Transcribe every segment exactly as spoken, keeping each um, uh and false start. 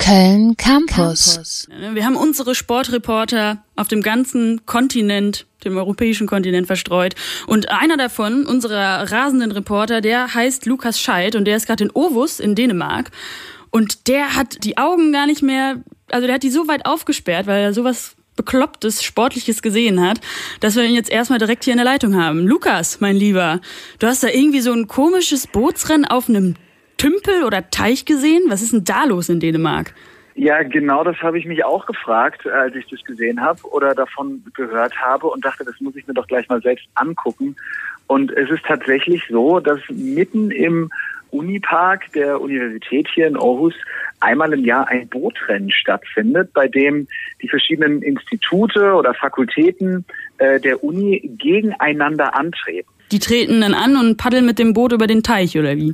Köln Campus. Wir haben unsere Sportreporter auf dem ganzen Kontinent, dem europäischen Kontinent verstreut. Und einer davon, unserer rasenden Reporter, der heißt Lukas Scheidt und der ist gerade in Aarhus in Dänemark. Und der hat die Augen gar nicht mehr, also der hat die so weit aufgesperrt, weil er sowas Beklopptes, Sportliches gesehen hat, dass wir ihn jetzt erstmal direkt hier in der Leitung haben. Lukas, mein Lieber, du hast da irgendwie so ein komisches Bootsrennen auf einem Tümpel oder Teich gesehen? Was ist denn da los in Dänemark? Ja, genau das habe ich mich auch gefragt, als ich das gesehen habe oder davon gehört habe und dachte, das muss ich mir doch gleich mal selbst angucken. Und es ist tatsächlich so, dass mitten im Unipark der Universität hier in Aarhus einmal im Jahr ein Bootrennen stattfindet, bei dem die verschiedenen Institute oder Fakultäten äh, der Uni gegeneinander antreten. Die treten dann an und paddeln mit dem Boot über den Teich, oder wie?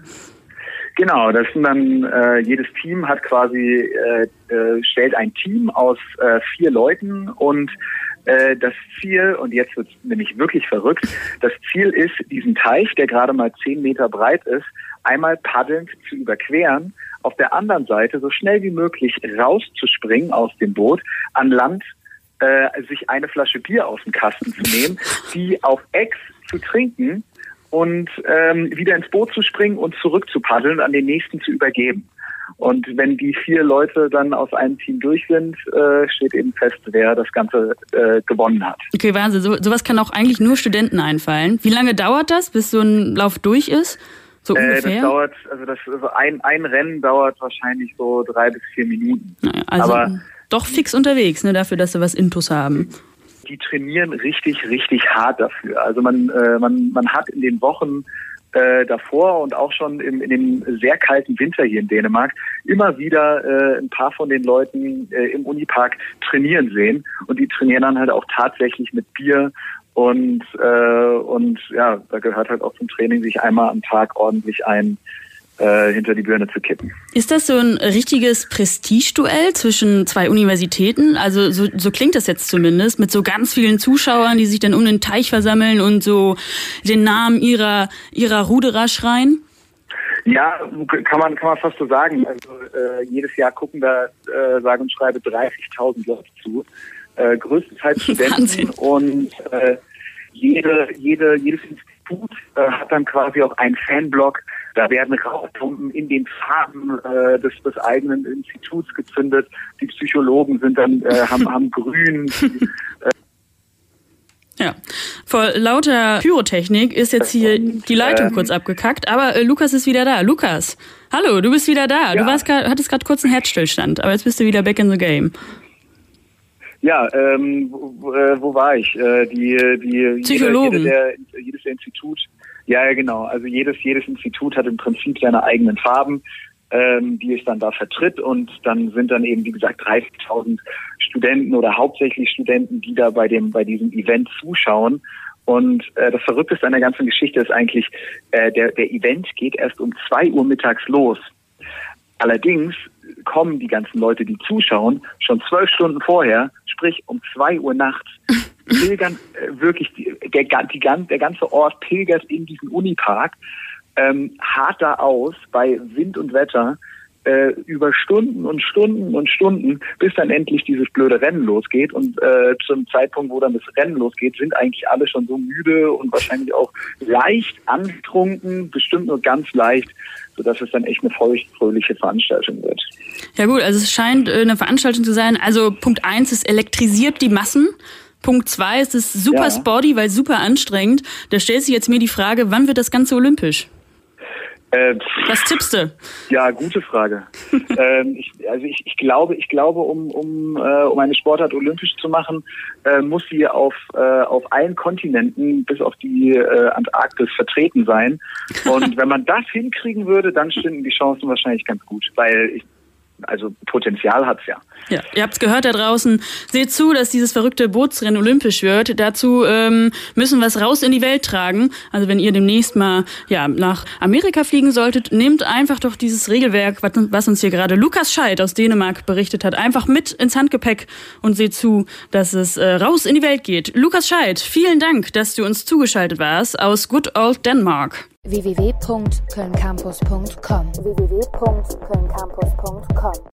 Genau, das sind dann, äh, jedes Team hat quasi, äh, äh, stellt ein Team aus äh, vier Leuten und äh, das Ziel, und jetzt wird es nämlich wirklich verrückt, das Ziel ist, diesen Teich, der gerade mal zehn Meter breit ist, einmal paddelnd zu überqueren, auf der anderen Seite so schnell wie möglich rauszuspringen aus dem Boot, an Land äh, sich eine Flasche Bier aus dem Kasten zu nehmen, die auf Ex zu trinken und ähm, wieder ins Boot zu springen und zurück zu paddeln und an den nächsten zu übergeben. Und wenn die vier Leute dann aus einem Team durch sind, äh, steht eben fest, wer das Ganze äh, gewonnen hat. Okay, Wahnsinn. So, sowas kann auch eigentlich nur Studenten einfallen. Wie lange dauert das, bis so ein Lauf durch ist? So äh, ungefähr? Das dauert, also das also ein, ein Rennen dauert wahrscheinlich so drei bis vier Minuten. Naja, also Aber doch fix unterwegs, ne, dafür, dass sie was Intus haben. Die trainieren richtig, richtig hart dafür. Also man, äh, man, man hat in den Wochen äh, davor und auch schon im, in dem sehr kalten Winter hier in Dänemark immer wieder äh, ein paar von den Leuten äh, im Unipark trainieren sehen. Und die trainieren dann halt auch tatsächlich mit Bier. Und, äh, und ja, da gehört halt auch zum Training, sich einmal am Tag ordentlich ein äh, hinter die Birne zu kippen. Ist das so ein richtiges Prestigeduell zwischen zwei Universitäten? Also so, so klingt das jetzt zumindest, mit so ganz vielen Zuschauern, die sich dann um den Teich versammeln und so den Namen ihrer, ihrer Ruderer schreien? Ja, kann man, kann man fast so sagen. Also äh, jedes Jahr gucken da, äh, sage und schreibe, dreißigtausend Leute zu. Äh, größtenteils Studenten. Wahnsinn. Und äh, jede, jede, jedes Institut äh, hat dann quasi auch einen Fanblock. Da werden Rauchpumpen in den Farben äh, des, des eigenen Instituts gezündet. Die Psychologen sind dann äh, haben, haben grün. äh, Ja, vor lauter Pyrotechnik ist jetzt hier die Leitung ähm, kurz abgekackt, aber äh, Lukas ist wieder da. Lukas, hallo, du bist wieder da. Ja. Du warst grad, hattest gerade kurz einen Herzstillstand, aber jetzt bist du wieder back in the game. Ja, ähm, wo, äh, wo war ich? Äh, die, die Psychologen. Jeder, jeder der, jedes der Institut. Ja, genau. Also jedes, jedes Institut hat im Prinzip seine eigenen Farben, ähm, die es dann da vertritt. Und dann sind dann eben, wie gesagt, dreißigtausend Studenten oder hauptsächlich Studenten, die da bei dem, bei diesem Event zuschauen. Und äh, das Verrückteste an der ganzen Geschichte ist eigentlich, äh, der, der Event geht erst um zwei Uhr mittags los. Allerdings kommen die ganzen Leute, die zuschauen, schon zwölf Stunden vorher, sprich um zwei Uhr nachts, pilgern äh, wirklich, die, der, die, der ganze Ort pilgert in diesen Unipark, ähm, hart da aus bei Wind und Wetter, äh, über Stunden und Stunden und Stunden, bis dann endlich dieses blöde Rennen losgeht. Und äh, zum Zeitpunkt, wo dann das Rennen losgeht, sind eigentlich alle schon so müde und wahrscheinlich auch leicht angetrunken, bestimmt nur ganz leicht, sodass es dann echt eine feuchtfröhliche Veranstaltung wird. Ja gut, also es scheint eine Veranstaltung zu sein. Also Punkt eins, es elektrisiert die Massen. Punkt zwei, es ist super ja. sporty, weil super anstrengend. Da stellt sich jetzt mir die Frage, wann wird das Ganze olympisch? Äh, Was tippst du? Ja, gute Frage. ähm, ich, also ich, ich glaube, ich glaube, um um äh, um eine Sportart olympisch zu machen, äh, muss sie auf äh, auf allen Kontinenten bis auf die äh, Antarktis vertreten sein. Und wenn man das hinkriegen würde, dann stünden die Chancen wahrscheinlich ganz gut, weil ich Also Potenzial hat's ja. Ja, ihr habt's gehört da draußen. Seht zu, dass dieses verrückte Bootsrennen olympisch wird. Dazu ähm, müssen wir es raus in die Welt tragen. Also wenn ihr demnächst mal ja nach Amerika fliegen solltet, nehmt einfach doch dieses Regelwerk, was, was uns hier gerade Lukas Scheidt aus Dänemark berichtet hat, einfach mit ins Handgepäck und seht zu, dass es äh, raus in die Welt geht. Lukas Scheidt, vielen Dank, dass du uns zugeschaltet warst aus Good Old Denmark. w w w punkt köln campus punkt com w w w punkt köln campus punkt com